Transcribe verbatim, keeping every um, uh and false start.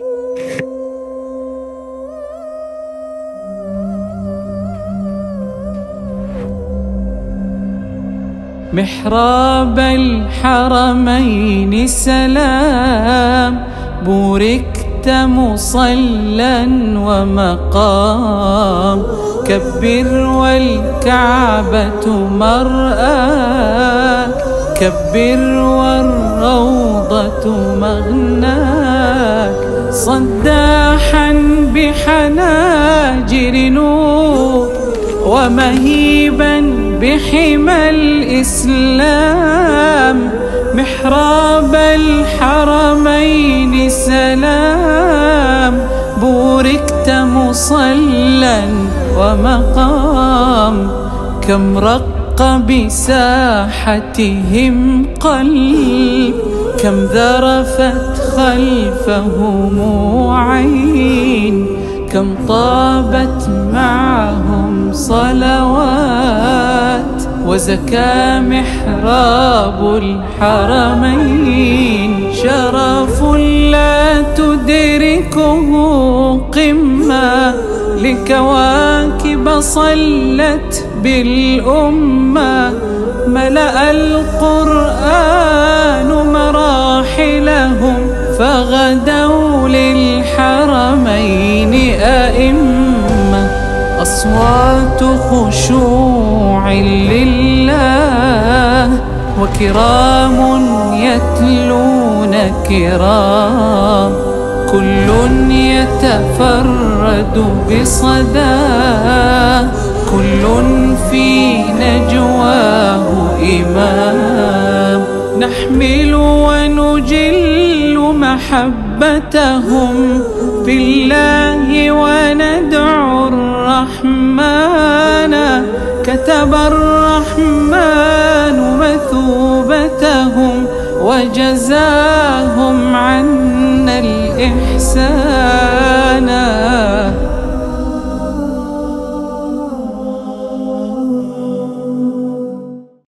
محراب الحرمين سلام، بوركت مصلى ومقام. كبر والكعبة مرآك، كبر والروضة مغناك. صداحا بحناجر نور، ومهيبا بحمى الإسلام. محراب الحرمين سلام، بوركت مصلى ومقام. كم رق بساحتهم قلب، كم ذرفت خلفهم عين. كم طابت معهم صلوات، وزكى محراب الحرمين. شرف لا تدركه قمة، لكواكب صلت بالأمة. ملأ القرآن مراحلهم، فغدوا للحرمين أئمة. أصوات خشوع لله، وكرام يتلون كرام. كل يتفرد بصداه، كل في نجواه إمام. نحمل ونجل محبتهم في الله، وندعو الرحمن. كتب الرحمن مثوبتهم، وجزاهم عنا الإحسان.